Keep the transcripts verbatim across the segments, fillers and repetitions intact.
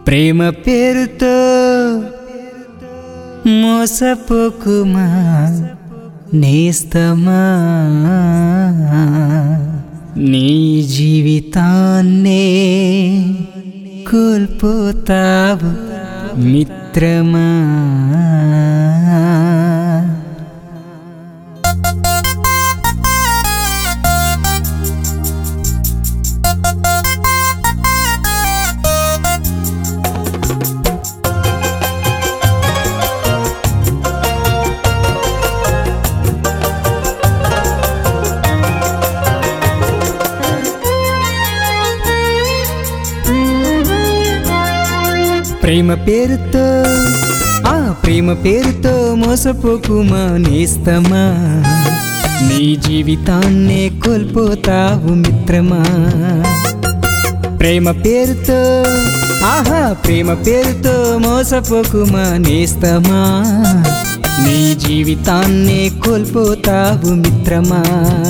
ప్రేమ పేరుతో మోసపోకుమా నేస్తమా, నీ జీవితాన్నే కోల్పోతావు మిత్రమా. ప్రేమ పేరుతో ఆ ప్రేమ పేరుతో మోసపోకుమా నేస్తమా, నీ జీవితాన్నే కోల్పోతావు మిత్రమా. ప్రేమ పేరుతో ఆహా ప్రేమ పేరుతో మోసపోకుమా నేస్తమా, నీ జీవితాన్నే కోల్పోతావు మిత్రమా.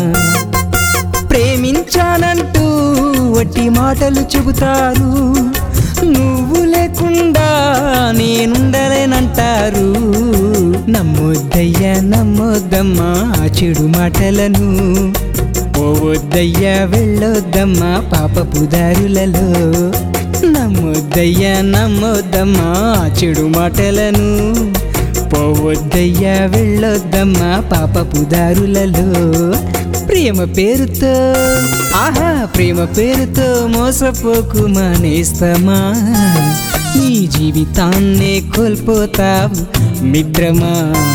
ప్రేమించానంటూ వట్టి మాటలు చెబుతారు, నువ్వు లేకుండా నేనుండలేనంటారు. నమ్మొద్దయ్యా నమ్మొద్దమ్మా ఆ చెడు మాటలను, పోవద్దయ్యా వెళ్ళొద్దమ్మా పాపపు దారులలో. నమ్మొద్దయ్యా నమ్మొద్దమ్మా ఆ చెడు మాటలను, పోవద్దయ్యా వెళ్ళొద్దమ్మా పాపపు దారులలో. ప్రేమ పేరుతో ఆహా ప్రేమ పేరుతో మోసపోకుమా నేస్తమా, నీ జీవితాన్నే కోల్పోతావు మిత్రమా.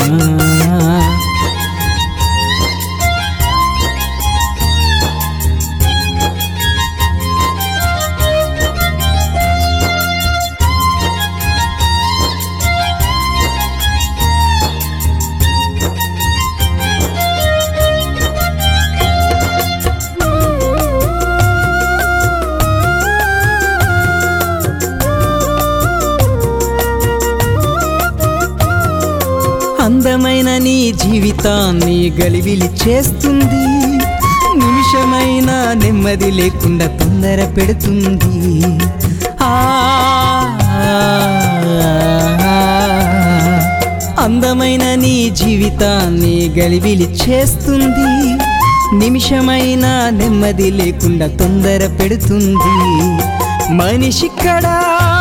అందమైన నీ జీవితాన్ని గలిబిలి చేస్తుంది, నిమిషమైన నెమ్మది లేకుండా తొందర పెడుతుంది. ఆ అందమైన నీ జీవితాన్ని గలిబిలి చేస్తుంది, నిమిషమైన నెమ్మది లేకుండా తొందర పెడుతుంది. మనిషిక్కడా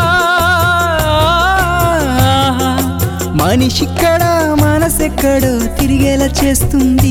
మనిషిక్కడా మనసెక్కడో తిరిగేలా చేస్తుంది.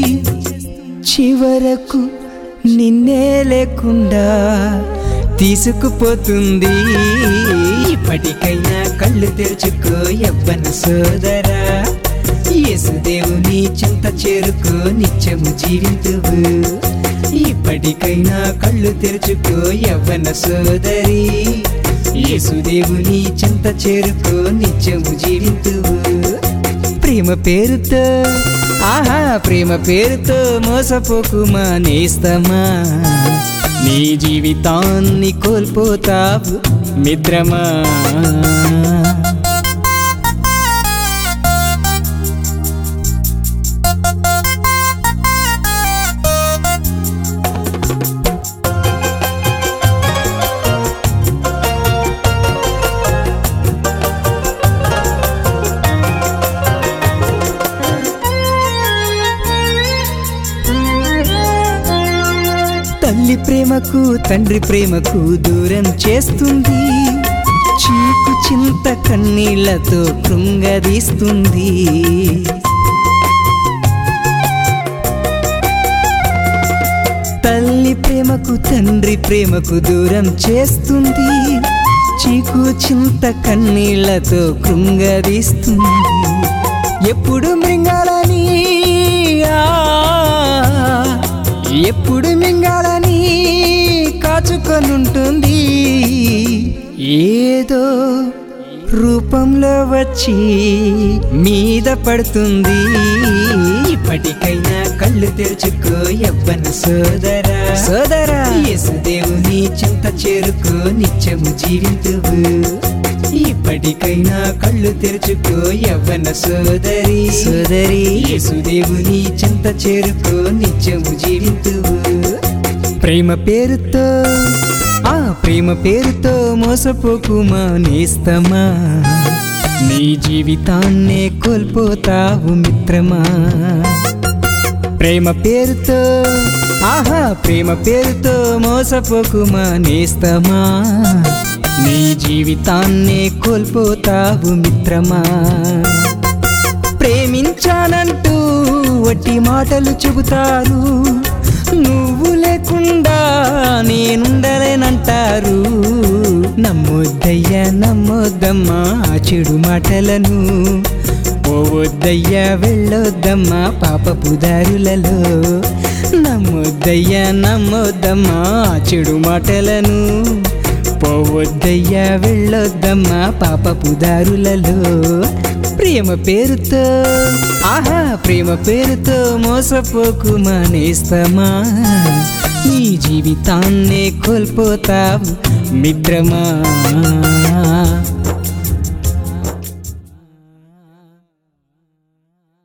చివరకు నిన్నే లేకుండా తీసుకుపోతుంది. ఇప్పటికైనా కళ్ళు తెరుచుకో యవ్వన సోదరా, యేసుదేవుని చింత చేరుకో నిత్యము జీవితువు. ఇప్పటికైనా కళ్ళు తెరుచుకో యవ్వన సోదరి, యేసుదేవుని చింత చేరుకో నిత్యము జీవితువు. ప్రేమ పేరుతో ఆహా ప్రేమ పేరుతో మోసపోకుమా నేస్తమా, నీ జీవితాన్ని కోల్పోతావు మిత్రమా. తల్లి ప్రేమకు తండ్రి ప్రేమకు దూరం చేస్తుంది, చీకు చింత కన్నీళ్లతో కృంగదీస్తుంది. తల్లి ప్రేమకు తండ్రి ప్రేమకు దూరం చేస్తుంది, చీకు చింత కన్నీళ్లతో కృంగదీస్తుంది. ఎప్పుడు మృంగాలని ఎప్పుడు మింగాలని కాచుకొనుంటుంది, ఏదో రూపంలో వచ్చి మీద పడుతుంది. ఇప్పటికైనా కళ్ళు తెరుచుకో యవ్వన సోదరా సోదరా, యేసుదేవుని చింత చేరుకో నిత్యము జీవితువు. ఇప్పటికైనా కళ్ళు తెరుచుకో యవ్వన సోదరి సోదరి, యేసుదేవుని చింత చేరుకో నిత్యము జీవితువు. ప్రేమ పేరుతో ఆ ప్రేమ పేరుతో మోసపోకుమా నేస్తమా, నీ జీవితాన్నే కోల్పోతావు మిత్రమా. ప్రేమ పేరుతో ఆహా ప్రేమ పేరుతో మోసపోకుమా నేస్తమా, నీ జీవితాన్నే కోల్పోతావు మిత్రమా. ప్రేమించానంటూ వట్టి మాటలు చెబుతారు, నువ్వు లేకుండా నేనుండలేనంటారు. నమ్మొద్దయ్యా నమ్మొద్దమ్మా ఆ చెడు మాటలను, పోవద్దయ్యా వెళ్ళొద్దమ్మా పాపపు దారులలో. నమ్మొద్దయ్యా నమ్మొద్దమ్మా ఆ చెడు మాటలను, పోవద్దయ్యా వెళ్ళొద్దమ్మా పాపపు దారులలో. ప్రేమ పేరుతో ఆహా ప్రేమ పేరుతో మోసపోకుమా నేస్తమా, నీ జీవితాన్నే కోల్పోతావు మిత్రమా.